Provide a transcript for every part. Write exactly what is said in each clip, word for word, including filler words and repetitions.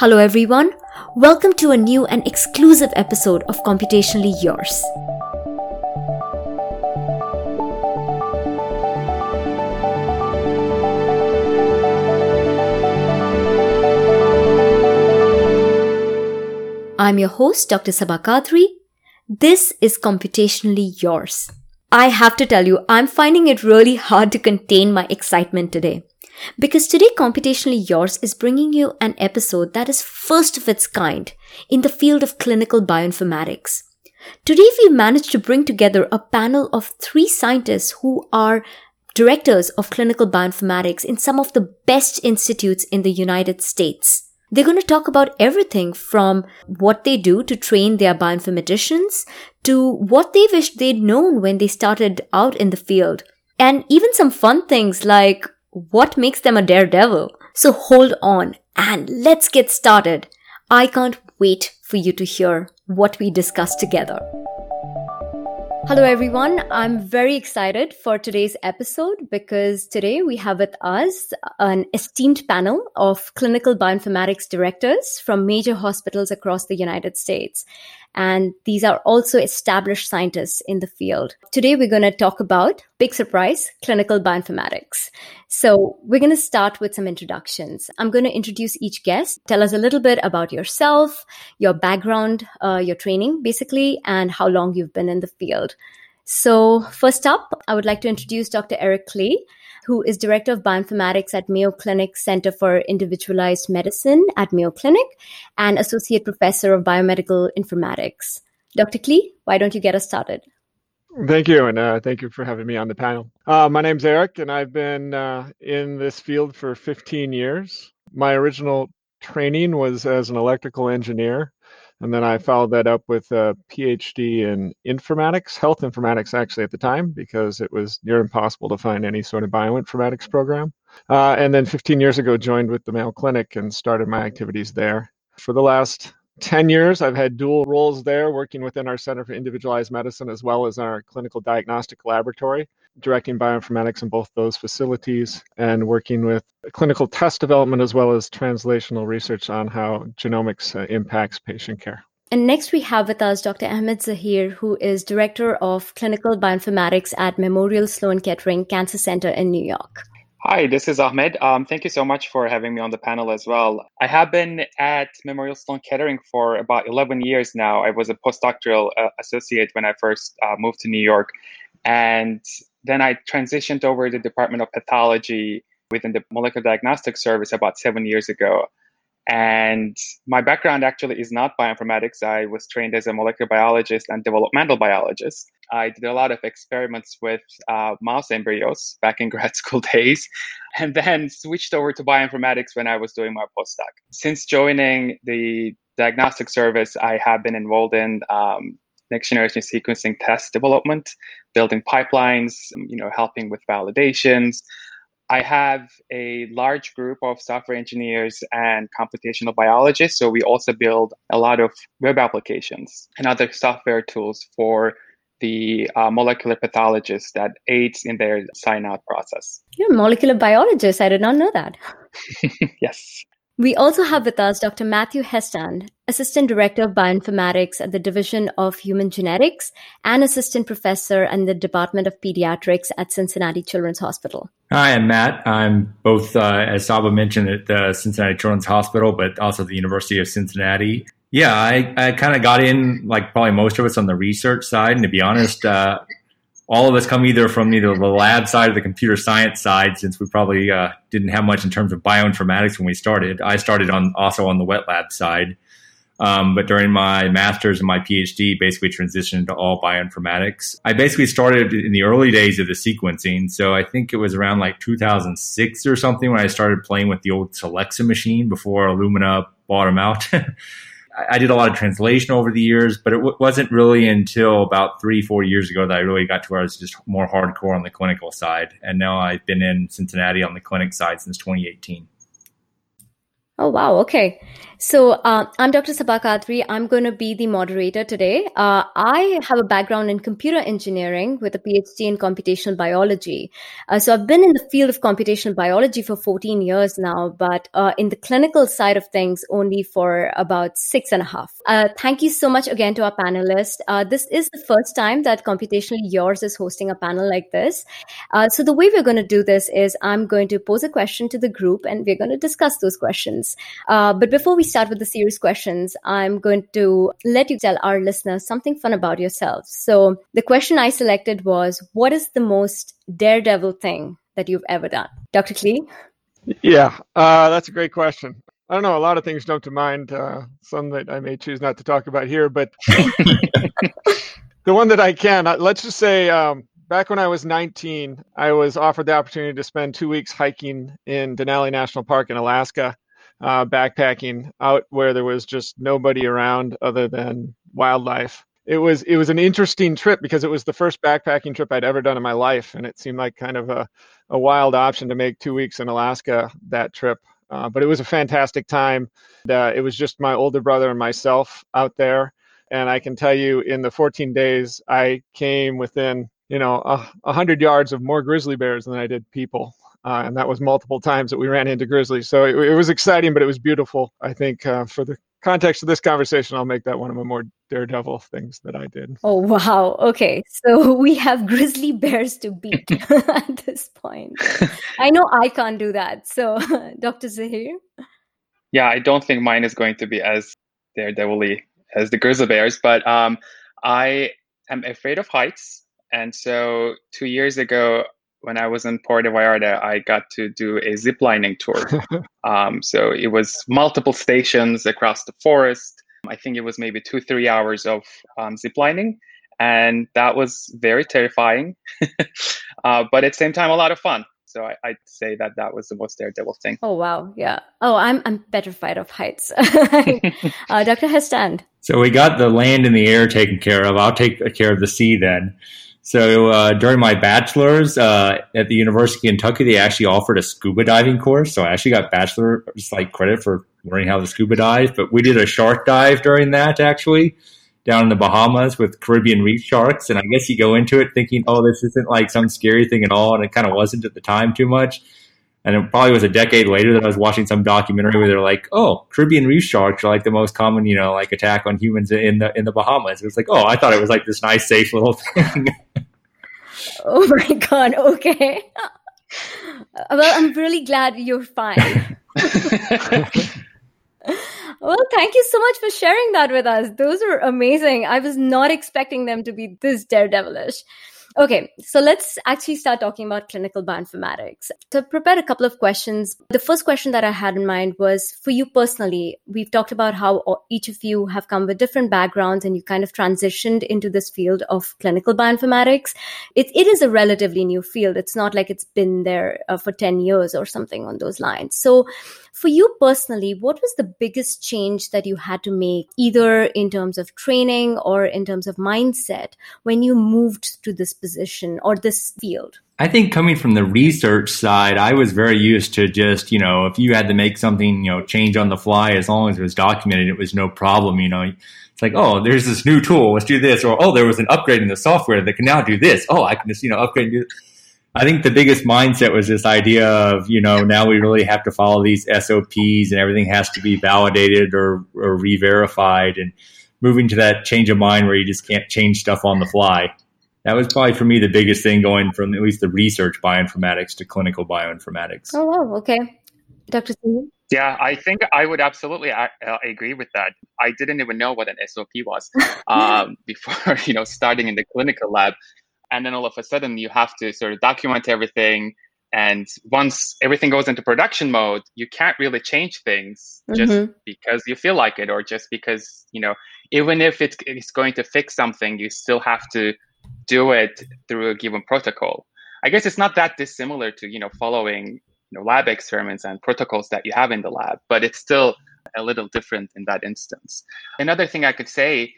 Hello everyone, welcome to a new and exclusive episode of Computationally Yours. I'm your host, Doctor Sabah Kadri. This is Computationally Yours. I have to tell you, I'm finding it really hard to contain my excitement today. Because today, Computationally Yours is bringing you an episode that is first of its kind in the field of clinical bioinformatics. Today, we've managed to bring together a panel of three scientists who are directors of clinical bioinformatics in some of the best institutes in the United States. They're going to talk about everything from what they do to train their bioinformaticians to what they wished they'd known when they started out in the field. And even some fun things like what makes them a daredevil? So hold on and let's get started. I can't wait for you to hear what we discuss together. Hello everyone, I'm very excited for today's episode because today we have with us an esteemed panel of clinical bioinformatics directors from major hospitals across the United States. And these are also established scientists in the field. Today we're going to talk about, big surprise, clinical bioinformatics. So we're going to start with some introductions. I'm going to introduce each guest. Tell us a little bit about yourself, your background, uh, your training basically, and how long you've been in the field. So first up, I would like to introduce Doctor Eric Clay, who is Director of Bioinformatics at Mayo Clinic Center for Individualized Medicine at Mayo Clinic and Associate Professor of Biomedical Informatics. Doctor Clay, why don't you get us started? Thank you, and uh, thank you for having me on the panel. Uh, my name's Eric, and I've been uh, in this field for fifteen years. My original training was as an electrical engineer, and then I followed that up with a PhD in informatics, health informatics actually at the time, because it was near impossible to find any sort of bioinformatics program. Uh, and then fifteen years ago, joined with the Mayo Clinic and started my activities there. For the last ten years, I've had dual roles there, working within our Center for Individualized Medicine as well as our clinical diagnostic laboratory, directing bioinformatics in both those facilities and working with clinical test development as well as translational research on how genomics uh, impacts patient care. And next we have with us Doctor Ahmed Zahir, who is Director of Clinical Bioinformatics at Memorial Sloan Kettering Cancer Center in New York. Hi, this is Ahmed. Um, thank you so much for having me on the panel as well. I have been at Memorial Sloan Kettering for about eleven years now. I was a postdoctoral uh, associate when I first uh, moved to New York. And then I transitioned over to the Department of Pathology within the Molecular Diagnostic Service about seven years ago. And my background actually is not bioinformatics. I was trained as a molecular biologist and developmental biologist. I did a lot of experiments with uh, mouse embryos back in grad school days, and then switched over to bioinformatics when I was doing my postdoc. Since joining the diagnostic service, I have been involved in um, next generation sequencing test development, building pipelines, you know, helping with validations. I have a large group of software engineers and computational biologists. So we also build a lot of web applications and other software tools for the uh, molecular pathologists that aids in their sign-out process. You're a molecular biologist. I did not know that. Yes. We also have with us Doctor Matthew Hestand, Assistant Director of Bioinformatics at the Division of Human Genetics and Assistant Professor in the Department of Pediatrics at Cincinnati Children's Hospital. Hi, I'm Matt. I'm both, uh, as Saba mentioned, at the Cincinnati Children's Hospital, but also the University of Cincinnati. Yeah, I, I kind of got in, like probably most of us, on the research side. And to be honest, uh, all of us come either from either the lab side or the computer science side, since we probably uh, didn't have much in terms of bioinformatics when we started. I started on also on the wet lab side. Um, but during my master's and my PhD, basically transitioned to all bioinformatics. I basically started in the early days of the sequencing. So I think it was around like two thousand six or something when I started playing with the old Solexa machine before Illumina bought them out. I did a lot of translation over the years, but it w- wasn't really until about three, four years ago that I really got to where I was just more hardcore on the clinical side. And now I've been in Cincinnati on the clinic side since twenty eighteen. Oh, wow. Okay. So uh, I'm Doctor Sabaa Kadri. I'm going to be the moderator today. Uh, I have a background in computer engineering with a PhD in computational biology. Uh, so I've been in the field of computational biology for fourteen years now, but uh, in the clinical side of things only for about six and a half. Uh, thank you so much again to our panelists. Uh, this is the first time that Computationally Yours is hosting a panel like this. Uh, so the way we're going to do this is I'm going to pose a question to the group and we're going to discuss those questions. Uh, but before we start with the serious questions, I'm going to let you tell our listeners something fun about yourselves. So the question I selected was, what is the most daredevil thing that you've ever done? Doctor Klee? Yeah, uh, that's a great question. I don't know, a lot of things jump to mind, uh, some that I may choose not to talk about here, but the one that I can, uh, let's just say, um, back when I was nineteen, I was offered the opportunity to spend two weeks hiking in Denali National Park in Alaska. Uh, backpacking out where there was just nobody around other than wildlife. It was it was an interesting trip because it was the first backpacking trip I'd ever done in my life, and it seemed like kind of a, a wild option to make two weeks in Alaska that trip. Uh, but it was a fantastic time. Uh, it was just my older brother and myself out there, and I can tell you, in the fourteen days, I came within you know a, a hundred yards of more grizzly bears than I did people. Uh, and that was multiple times that we ran into grizzlies. So it, it was exciting, but it was beautiful. I think uh, for the context of this conversation, I'll make that one of the more daredevil things that I did. Oh, wow. Okay. So we have grizzly bears to beat at this point. I know I can't do that. So Doctor Zahir? Yeah, I don't think mine is going to be as daredevil-y as the grizzly bears, but um, I am afraid of heights. And so two years ago, when I was in Puerto Vallarta, I got to do a ziplining tour. um, so it was multiple stations across the forest. I think it was maybe two, three hours of um, ziplining. And that was very terrifying, uh, but at the same time, a lot of fun. So I, I'd say that that was the most daredevil thing. Oh, wow. Yeah. Oh, I'm I'm petrified of heights. uh, Doctor Hestand. So we got the land and the air taken care of. I'll take care of the sea then. So uh, during my bachelor's uh, at the University of Kentucky, they actually offered a scuba diving course. So I actually got bachelor's like credit for learning how to scuba dive. But we did a shark dive during that actually down in the Bahamas with Caribbean reef sharks. And I guess you go into it thinking, oh, this isn't like some scary thing at all. And it kind of wasn't at the time too much. And it probably was a decade later that I was watching some documentary where they're like, oh, Caribbean reef sharks are like the most common, you know, like attack on humans in the in the Bahamas. It was like, oh, I thought it was like this nice, safe little thing. Oh my God. Okay. Well, I'm really glad you're fine. Well, thank you so much for sharing that with us. Those were amazing. I was not expecting them to be this daredevilish. Okay, so let's actually start talking about clinical bioinformatics. So I've prepared a couple of questions. The first question that I had in mind was for you personally. We've talked about how each of you have come with different backgrounds and you kind of transitioned into this field of clinical bioinformatics. It, it is a relatively new field. It's not like it's been there uh, for ten years or something on those lines. So for you personally, what was the biggest change that you had to make, either in terms of training or in terms of mindset, when you moved to this position or this field? I think coming from the research side, I was very used to just, you know, if you had to make something, you know, change on the fly, as long as it was documented, it was no problem. You know, it's like, oh, there's this new tool, let's do this. Or, oh, there was an upgrade in the software that can now do this. Oh, I can just, you know, upgrade and do this. I think the biggest mindset was this idea of, you know, now we really have to follow these S O Ps and everything has to be validated or, or re-verified, and moving to that change of mind where you just can't change stuff on the fly. That was probably for me the biggest thing, going from at least the research bioinformatics to clinical bioinformatics. Oh, wow. Okay. Doctor Singh? Yeah, I think I would absolutely uh, agree with that. I didn't even know what an S O P was um, before, you know, starting in the clinical lab. And then all of a sudden you have to sort of document everything. And once everything goes into production mode, you can't really change things just mm-hmm. because you feel like it, or just because, you know, even if it's, it's going to fix something, you still have to do it through a given protocol. I guess it's not that dissimilar to, you know, following, you know, lab experiments and protocols that you have in the lab, but it's still a little different in that instance. Another thing I could say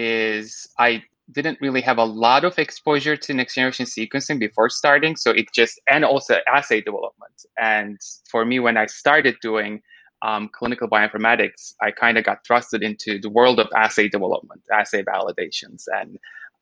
is I didn't really have a lot of exposure to next generation sequencing before starting. So it just, and also assay development. And for me, when I started doing um, clinical bioinformatics, I kind of got thrusted into the world of assay development, assay validations, and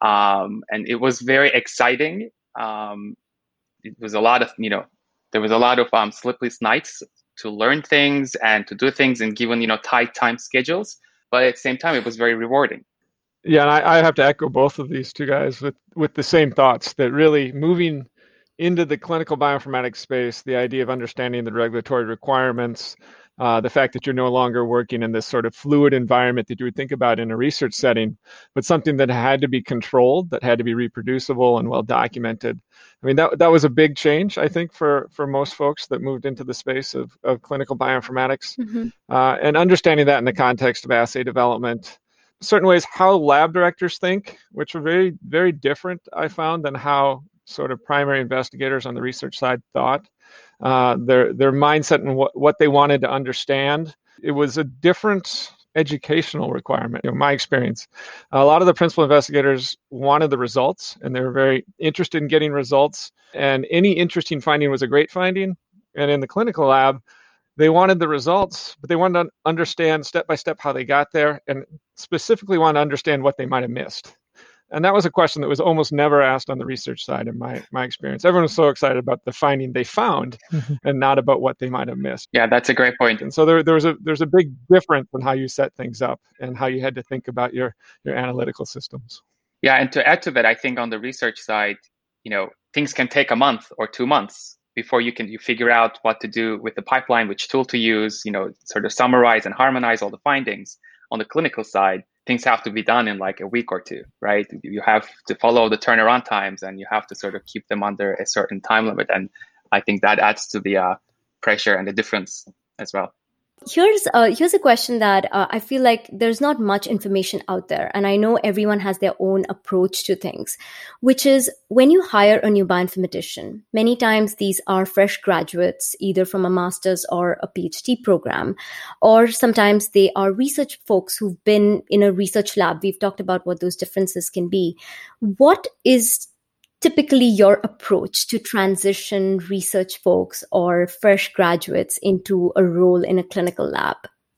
um, and it was very exciting. Um, it was a lot of, you know, there was a lot of um, sleepless nights to learn things and to do things and given, you know, tight time schedules. But at the same time, it was very rewarding. Yeah, and I, I have to echo both of these two guys with, with the same thoughts, that really moving into the clinical bioinformatics space, the idea of understanding the regulatory requirements, uh, the fact that you're no longer working in this sort of fluid environment that you would think about in a research setting, but something that had to be controlled, that had to be reproducible and well documented. I mean, that that was a big change, I think, for, for most folks that moved into the space of, of clinical bioinformatics. Mm-hmm. Uh, and understanding that in the context of assay development, certain ways how lab directors think, which are very, very different, I found, than how sort of primary investigators on the research side thought. Uh, their their mindset and what, what they wanted to understand. It was a different educational requirement. You know, my experience, a lot of the principal investigators wanted the results, and they were very interested in getting results. And any interesting finding was a great finding. And in the clinical lab, they wanted the results, but they wanted to understand step by step how they got there, and specifically wanted to understand what they might have missed. And that was a question that was almost never asked on the research side in my my experience. Everyone was so excited about the finding they found and not about what they might have missed. Yeah, that's a great point. And so there, there was a there's a big difference in how you set things up and how you had to think about your, your analytical systems. Yeah, and to add to that, I think on the research side, you know, things can take a month or two months before you can you figure out what to do with the pipeline, which tool to use, you know, sort of summarize and harmonize all the findings. On the clinical side, things have to be done in like a week or two, right? You have to follow the turnaround times, and you have to sort of keep them under a certain time limit. And I think that adds to the uh, pressure and the difference as well. Here's uh, here's a question that uh, I feel like there's not much information out there, and I know everyone has their own approach to things, which is when you hire a new bioinformatician, many times these are fresh graduates, either from a master's or a PhD program, or sometimes they are research folks who've been in a research lab. We've talked about what those differences can be. What is typically your approach to transition research folks or fresh graduates into a role in a clinical lab?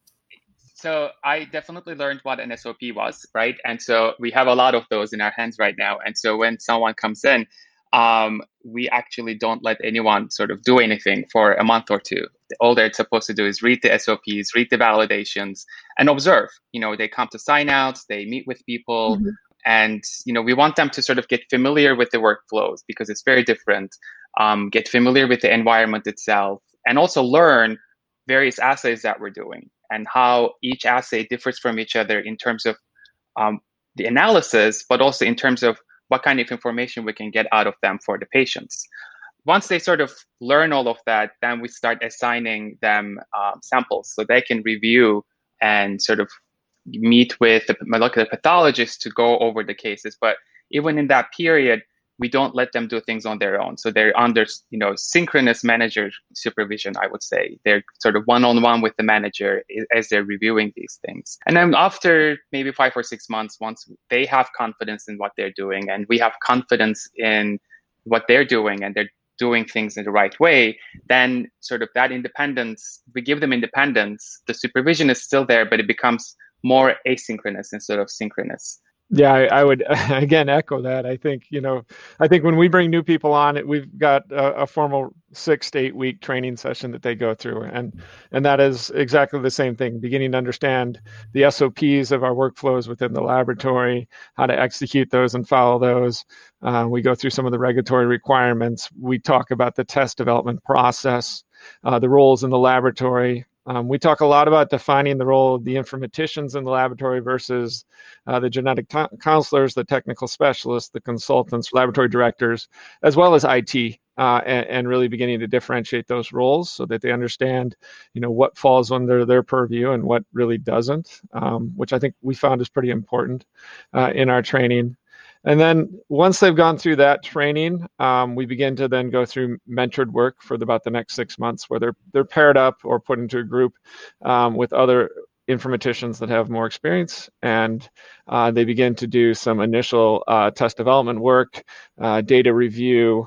So I definitely learned what an S O P was, right? And so we have a lot of those in our hands right now. And so when someone comes in, um, we actually don't let anyone sort of do anything for a month or two. All they're supposed to do is read the S O Ps, read the validations, and observe. You know, they come to signouts, they meet with people. Mm-hmm. And, you know, we want them to sort of get familiar with the workflows because it's very different, um, get familiar with the environment itself, and also learn various assays that we're doing and how each assay differs from each other in terms of um, the analysis, but also in terms of what kind of information we can get out of them for the patients. Once they sort of learn all of that, then we start assigning them um, samples so they can review and sort of meet with the molecular pathologists to go over the cases. But even in that period, we don't let them do things on their own. So they're under, you know, synchronous manager supervision, I would say. They're sort of one-on-one with the manager as they're reviewing these things. And then after maybe five or six months, once they have confidence in what they're doing and we have confidence in what they're doing and they're doing things in the right way, then sort of that independence, we give them independence. The supervision is still there, but it becomes more asynchronous instead of synchronous. Yeah, I, I would, again, echo that. I think, you know, I think when we bring new people on, it, we've got a, a formal six to eight week training session that they go through. And and that is exactly the same thing, beginning to understand the S O Ps of our workflows within the laboratory, how to execute those and follow those. Uh, we go through some of the regulatory requirements. We talk about the test development process, uh, the roles in the laboratory. Um, we talk a lot about defining the role of the informaticians in the laboratory versus uh, the genetic t- counselors, the technical specialists, the consultants, laboratory directors, as well as I T, uh, and, and really beginning to differentiate those roles so that they understand, you know, what falls under their purview and what really doesn't, um, which I think we found is pretty important uh, in our training. And then once they've gone through that training, um, we begin to then go through mentored work for the, about the next six months where they're they're paired up or put into a group um, with other informaticians that have more experience. And uh, they begin to do some initial uh, test development work, uh, data review,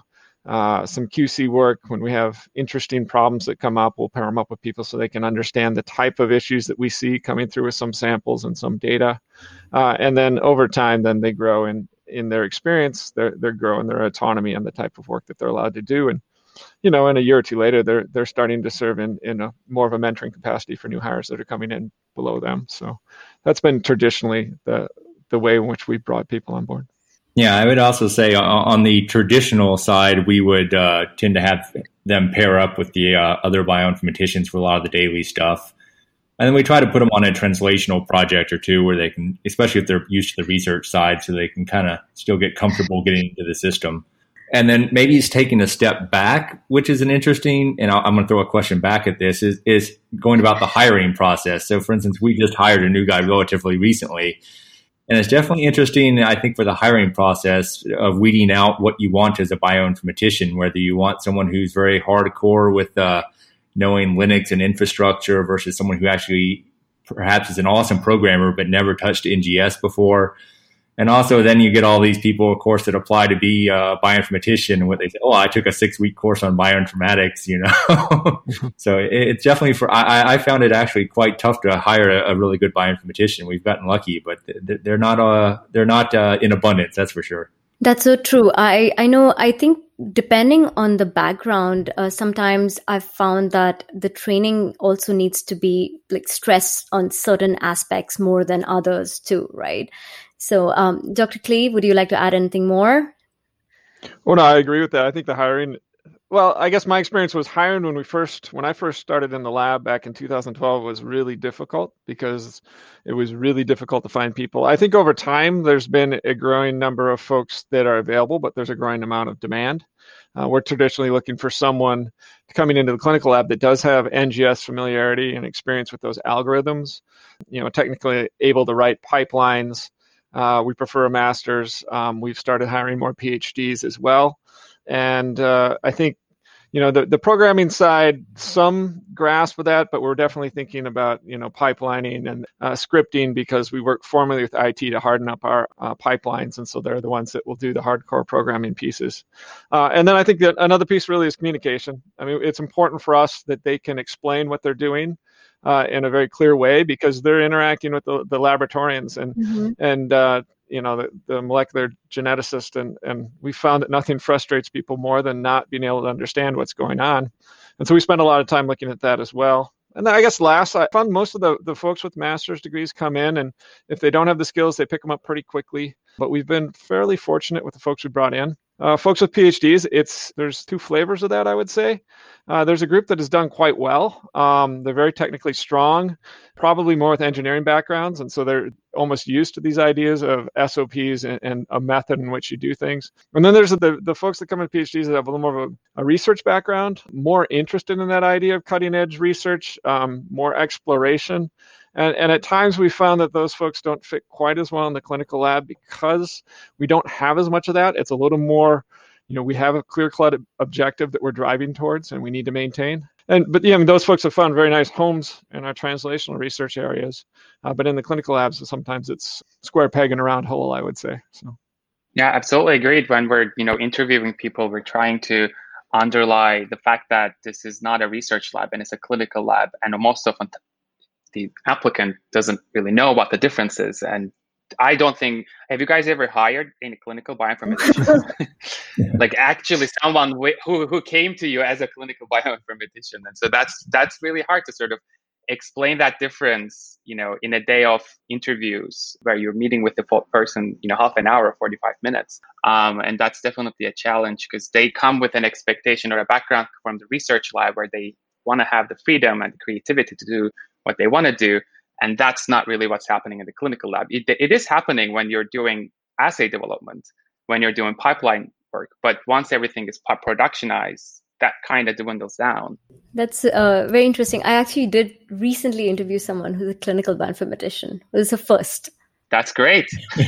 uh, some Q C work. When we have interesting problems that come up, we'll pair them up with people so they can understand the type of issues that we see coming through with some samples and some data. Uh, and then over time, then they grow in, in their experience, they're, they're growing their autonomy and the type of work that they're allowed to do. And, you know, in a year or two later, they're they're starting to serve in, in a more of a mentoring capacity for new hires that are coming in below them. So that's been traditionally the the way in which we brought people on board. Yeah, I would also say on the traditional side, we would uh, tend to have them pair up with the uh, other bioinformaticians for a lot of the daily stuff. And then we try to put them on a translational project or two where they can, especially if they're used to the research side, so they can kind of still get comfortable getting into the system. And then maybe it's taking a step back, which is an interesting, and I'm going to throw a question back at this, is, is going about the hiring process. So for instance, we just hired a new guy relatively recently. And it's definitely interesting, I think, for the hiring process of weeding out what you want as a bioinformatician, whether you want someone who's very hardcore with uh, knowing Linux and infrastructure versus someone who actually perhaps is an awesome programmer but never touched N G S before. And also then you get all these people, of course, that apply to be a bioinformatician and what they say, oh, I took a six week course on bioinformatics, you know. So it's definitely for, I, I found it actually quite tough to hire a, a really good bioinformatician. We've gotten lucky, but they're not, uh, they're not uh, in abundance, that's for sure. That's so true. I, I know, I think depending on the background, uh, sometimes I've found that the training also needs to be like stressed on certain aspects more than others too, right? So, um, Doctor Klee, would you like to add anything more? Well, no, I agree with that. I think the hiring, well, I guess my experience was hiring when we first, when I first started in the lab back in two thousand twelve was really difficult because it was really difficult to find people. I think over time, there's been a growing number of folks that are available, but there's a growing amount of demand. Uh, we're traditionally looking for someone coming into the clinical lab that does have N G S familiarity and experience with those algorithms, you know, technically able to write pipelines. Uh, we prefer a master's. Um, we've started hiring more PhDs as well. And uh, I think, you know, the, the programming side, some grasp of that, but we're definitely thinking about, you know, pipelining and uh, scripting because we work formally with I T to harden up our uh, pipelines. And so they're the ones that will do the hardcore programming pieces. Uh, and then I think that another piece really is communication. I mean, it's important for us that they can explain what they're doing uh, in a very clear way because they're interacting with the, the laboratorians and, mm-hmm. and, uh, you know, the, the molecular geneticist. And, and we found that nothing frustrates people more than not being able to understand what's going on. And so we spend a lot of time looking at that as well. And then I guess last, I found most of the, the folks with master's degrees come in, and if they don't have the skills, they pick them up pretty quickly. But we've been fairly fortunate with the folks we brought in. Uh, folks with PhDs, it's there's two flavors of that, I would say. Uh, there's a group that has done quite well. Um, they're very technically strong, probably more with engineering backgrounds, and so they're almost used to these ideas of S O Ps and, and a method in which you do things. And then there's the, the folks that come in PhDs that have a little more of a, a research background, more interested in that idea of cutting edge research, um, more exploration. And, and at times we found that those folks don't fit quite as well in the clinical lab because we don't have as much of that. It's a little more, you know, we have a clear-cut objective that we're driving towards and we need to maintain. And but yeah, I mean, those folks have found very nice homes in our translational research areas. Uh, but in the clinical labs, sometimes it's square peg in a round hole, I would say. So. Yeah, absolutely agreed. When we're, you know, interviewing people, we're trying to underlie the fact that this is not a research lab and it's a clinical lab. And most often the applicant doesn't really know what the difference is. And I don't think, have you guys ever hired any clinical bioinformatician? Like actually someone who, who came to you as a clinical bioinformatician. And so that's, that's really hard to sort of explain that difference, you know, in a day of interviews where you're meeting with the person, you know, half an hour, forty-five minutes. Um, and that's definitely a challenge because they come with an expectation or a background from the research lab where they want to have the freedom and the creativity to do what they want to do. And that's not really what's happening in the clinical lab. It, it is happening when you're doing assay development, when you're doing pipeline work. But once everything is productionized, that kind of dwindles down. That's uh, very interesting. I actually did recently interview someone who's a clinical bioinformatician. It was a first. That's great.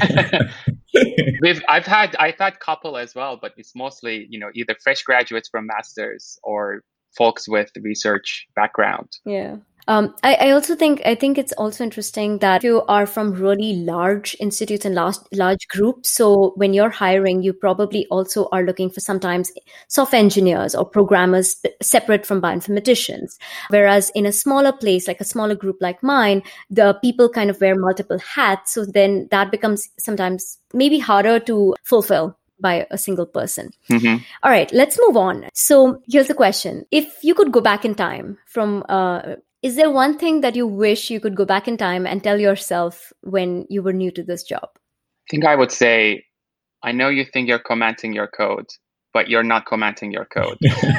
We've, I've had I've had a couple as well, but it's mostly, you know, either fresh graduates from masters or folks with research background. Yeah. Um, I, I also think I think it's also interesting that you are from really large institutes and large, large groups. So when you're hiring, you probably also are looking for sometimes software engineers or programmers separate from bioinformaticians. Whereas in a smaller place, like a smaller group like mine, the people kind of wear multiple hats. So then that becomes sometimes maybe harder to fulfill by a single person. Mm-hmm. All right, let's move on. So here's the question. If you could go back in time from, uh, is there one thing that you wish you could go back in time and tell yourself when you were new to this job? I think I would say, I know you think you're commenting your code, but you're not commenting your code.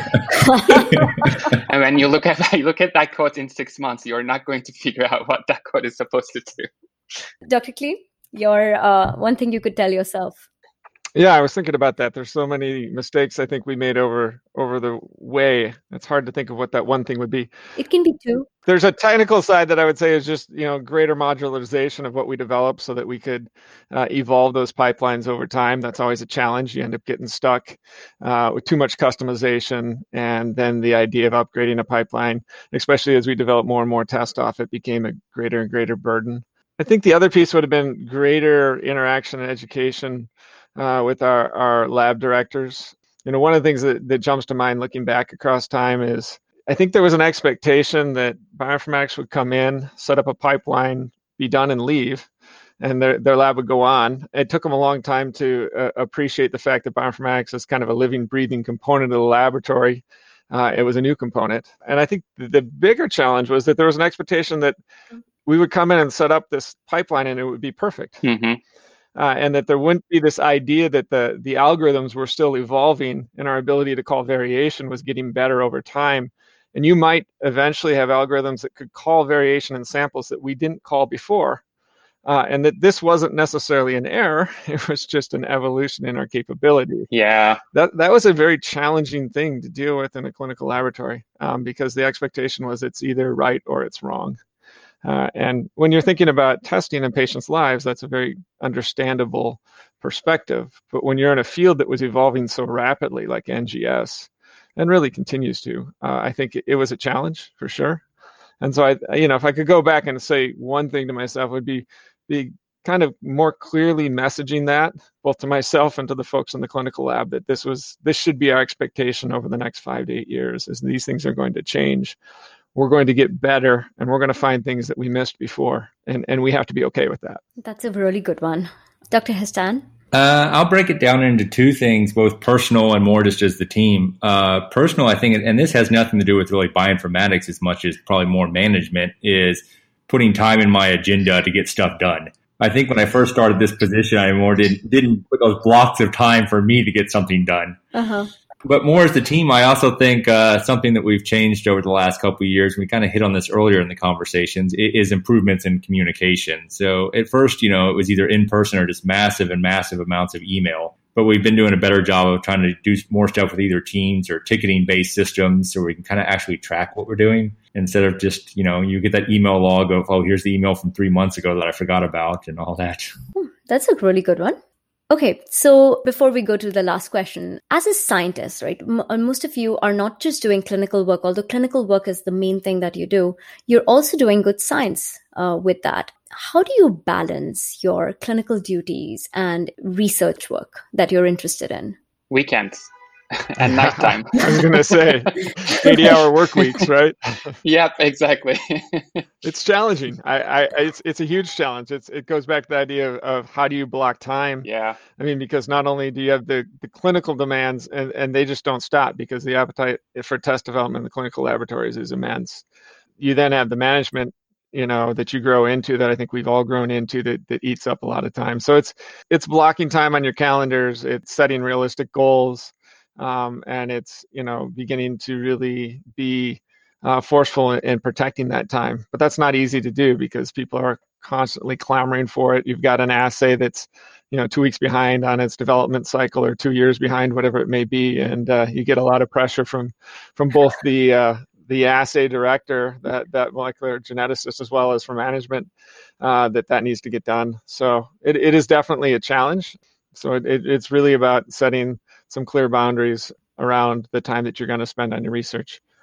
And when you look at that, you look at that code in six months, you're not going to figure out what that code is supposed to do. Doctor Klee, your uh, one thing you could tell yourself? Yeah, I was thinking about that. There's so many mistakes I think we made over over the way. It's hard to think of what that one thing would be. It can be two. There's a technical side that I would say is just, you know, greater modularization of what we develop so that we could uh, evolve those pipelines over time. That's always a challenge. You end up getting stuck uh, with too much customization. And then the idea of upgrading a pipeline, especially as we develop more and more test off, it became a greater and greater burden. I think the other piece would have been greater interaction and education Uh, with our, our lab directors. You know, one of the things that, that jumps to mind looking back across time is I think there was an expectation that bioinformatics would come in, set up a pipeline, be done and leave, and their, their lab would go on. It took them a long time to uh, appreciate the fact that bioinformatics is kind of a living, breathing component of the laboratory. Uh, it was a new component. And I think the bigger challenge was that there was an expectation that we would come in and set up this pipeline and it would be perfect. Mm-hmm. Uh, and that there wouldn't be this idea that the, the algorithms were still evolving and our ability to call variation was getting better over time. And you might eventually have algorithms that could call variation in samples that we didn't call before. Uh, and that this wasn't necessarily an error, it was just an evolution in our capability. Yeah. That that was a very challenging thing to deal with in a clinical laboratory um, because the expectation was it's either right or it's wrong. Uh, and when you're thinking about testing in patients' lives, that's a very understandable perspective. But when you're in a field that was evolving so rapidly, like N G S, and really continues to, uh, I think it, it was a challenge for sure. And so, I, you know, if I could go back and say one thing to myself, would be be kind of more clearly messaging that, both to myself and to the folks in the clinical lab, that this was this should be our expectation over the next five to eight years, is these things are going to change. We're going to get better and we're going to find things that we missed before. And, and we have to be okay with that. That's a really good one. Doctor Hestan? Uh, I'll break it down into two things, both personal and more just as the team. Uh, personal, I think, and this has nothing to do with really bioinformatics as much as probably more management, is putting time in my agenda to get stuff done. I think when I first started this position, I more did, didn't put those blocks of time for me to get something done. Uh-huh. But more as the team, I also think uh, something that we've changed over the last couple of years, we kind of hit on this earlier in the conversations, is improvements in communication. So at first, you know, it was either in person or just massive and massive amounts of email. But we've been doing a better job of trying to do more stuff with either Teams or ticketing-based systems so we can kind of actually track what we're doing instead of just, you know, you get that email log of, oh, here's the email from three months ago that I forgot about and all that. That's a really good one. Okay, so before we go to the last question, as a scientist, right, m- most of you are not just doing clinical work, although clinical work is the main thing that you do, you're also doing good science uh, with that. How do you balance your clinical duties and research work that you're interested in? Weekends and nighttime. I was going to say eighty-hour work weeks, right? Yep, exactly. It's challenging. I, I, it's, it's a huge challenge. It's, it goes back to the idea of, of how do you block time? Yeah. I mean, because not only do you have the, the clinical demands, and, and they just don't stop because the appetite for test development in the clinical laboratories is immense. You then have the management, you know, that you grow into, that I think we've all grown into, that, that eats up a lot of time. So it's, it's blocking time on your calendars. It's setting realistic goals. Um, and it's, you know, beginning to really be uh, forceful in, in protecting that time. But that's not easy to do because people are constantly clamoring for it. You've got an assay that's, you know, two weeks behind on its development cycle or two years behind, whatever it may be. And uh, you get a lot of pressure from from both the uh, the assay director, that, that molecular geneticist, as well as from management, uh, that that needs to get done. So it, it is definitely a challenge. So it, it, it's really about setting some clear boundaries around the time that you're going to spend on your research.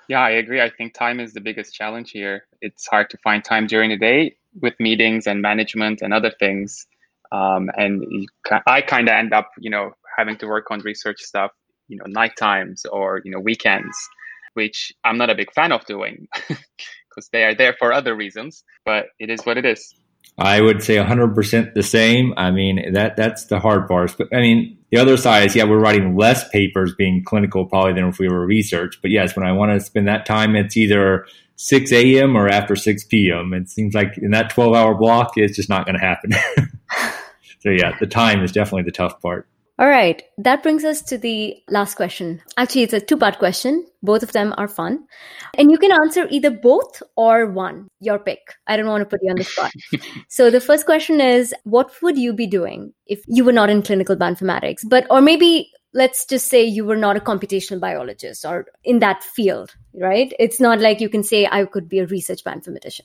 Yeah, I agree. I think time is the biggest challenge here. It's hard to find time during the day with meetings and management and other things. Um, and you, I kind of end up, you know, having to work on research stuff, you know, night times or, you know, weekends, which I'm not a big fan of doing because they are there for other reasons, but it is what it is. I would say one hundred percent the same. I mean, that that's the hard part. But I mean, the other side is, yeah, we're writing less papers being clinical probably than if we were research. But yes, when I want to spend that time, it's either six a.m. or after six p.m. It seems like in that twelve-hour block, it's just not going to happen. So yeah, the time is definitely the tough part. All right. That brings us to the last question. Actually, it's a two-part question. Both of them are fun. And you can answer either both or one. Your pick. I don't want to put you on the spot. So the first question is, what would you be doing if you were not in clinical bioinformatics? But, or maybe let's just say you were not a computational biologist or in that field, right? It's not like you can say, I could be a research bioinformatician.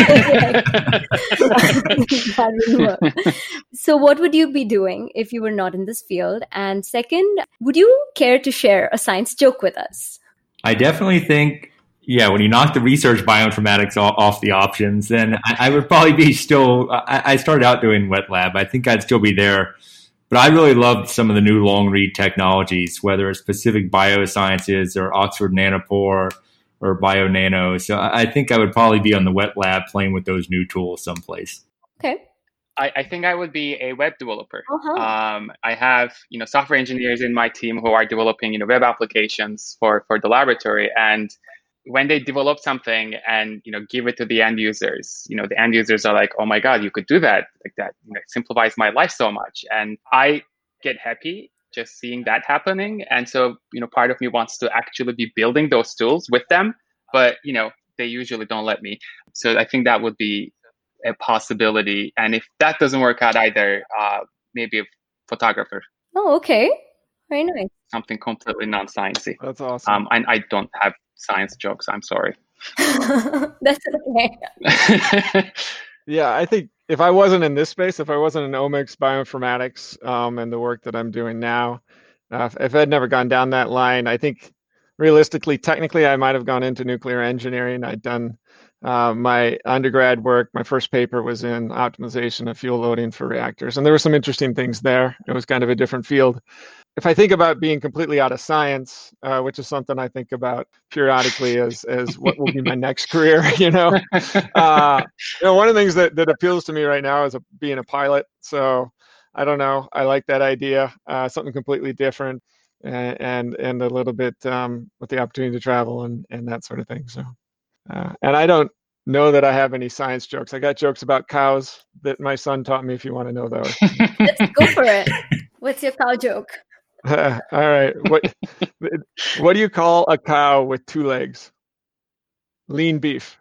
That wouldn't work. So what would you be doing if you were not in this field? And second, would you care to share a science joke with us? I definitely think, yeah, when you knock the research bioinformatics off the options, then I, I would probably be still, I, I started out doing wet lab. I think I'd still be there. But I really loved some of the new long read technologies, whether it's Pacific Biosciences or Oxford Nanopore or BioNano. So I think I would probably be on the wet lab playing with those new tools someplace. Okay. I, I think I would be a web developer. Uh-huh. Um, I have, you know, software engineers in my team who are developing, you know, web applications for, for the laboratory. And when they develop something and, you know, give it to the end users, you know, the end users are like, oh my God, you could do that. Like that, you know, it simplifies my life so much. And I get happy just seeing that happening. And so, you know, part of me wants to actually be building those tools with them, but, you know, they usually don't let me. So I think that would be a possibility. And if that doesn't work out either, uh, maybe a photographer. Oh, okay. Very nice. Something completely non-sciencey. That's awesome. Um, and I don't have science jokes. I'm sorry. That's okay. Yeah, I think if I wasn't in this space, if I wasn't in omics, bioinformatics, um, and the work that I'm doing now, uh, if, if I'd never gone down that line, I think realistically, technically, I might have gone into nuclear engineering. I'd done uh, my undergrad work. My first paper was in optimization of fuel loading for reactors, and there were some interesting things there. It was kind of a different field. If I think about being completely out of science, uh, which is something I think about periodically as as what will be my next career, you know, uh, you know, one of the things that, that appeals to me right now is a, being a pilot. So I don't know, I like that idea, uh, something completely different, and and, and a little bit um, with the opportunity to travel and, and that sort of thing. So, uh, and I don't know that I have any science jokes. I got jokes about cows that my son taught me. If you want to know those, let's go for it. What's your cow joke? Uh, all right. What what do you call a cow with two legs? Lean beef.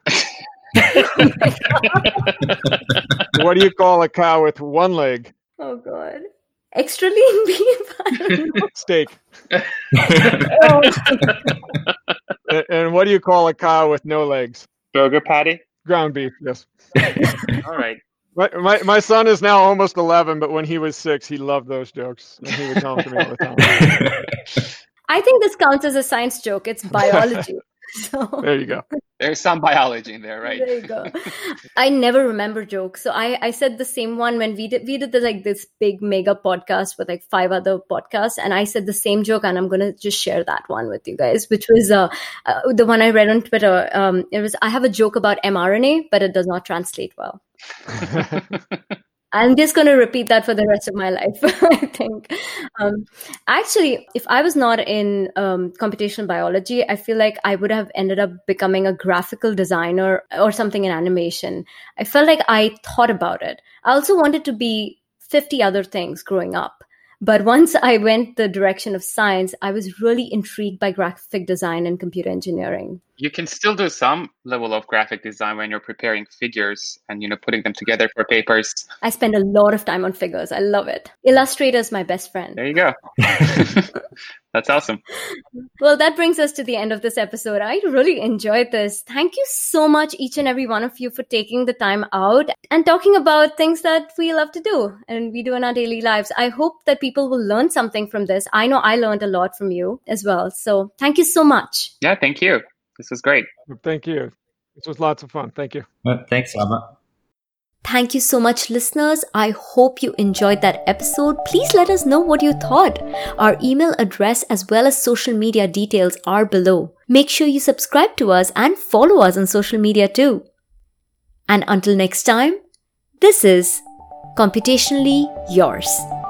What do you call a cow with one leg? Oh God. Extra lean beef? I don't know. Steak. Oh. And, and what do you call a cow with no legs? Burger patty? Ground beef, yes. All right. My, my my son is now almost eleven, but when he was six, he loved those jokes, and he would tell them to me all the time. I think this counts as a science joke. It's biology. So there you go. There's some biology in there, right? There you go. I never remember jokes. So I, I said the same one when we did we did the, like this big mega podcast with like five other podcasts, and I said the same joke, and I'm gonna just share that one with you guys, which was uh, uh the one I read on Twitter. Um, it was I have a joke about mRNA, but it does not translate well. I'm just going to repeat that for the rest of my life, I think. Um, actually, if I was not in um, computational biology, I feel like I would have ended up becoming a graphical designer or something in animation. I felt like I thought about it. I also wanted to be fifty other things growing up. But once I went the direction of science, I was really intrigued by graphic design and computer engineering. You can still do some level of graphic design when you're preparing figures and, you know, putting them together for papers. I spend a lot of time on figures. I love it. Illustrator is my best friend. There you go. That's awesome. Well, that brings us to the end of this episode. I really enjoyed this. Thank you so much, each and every one of you, for taking the time out and talking about things that we love to do and we do in our daily lives. I hope that people will learn something from this. I know I learned a lot from you as well. So thank you so much. Yeah, thank you. This was great. Thank you. This was lots of fun. Thank you. Well, thanks, Saba. Thank you so much, listeners. I hope you enjoyed that episode. Please let us know what you thought. Our email address as well as social media details are below. Make sure you subscribe to us and follow us on social media too. And until next time, this is Computationally Yours.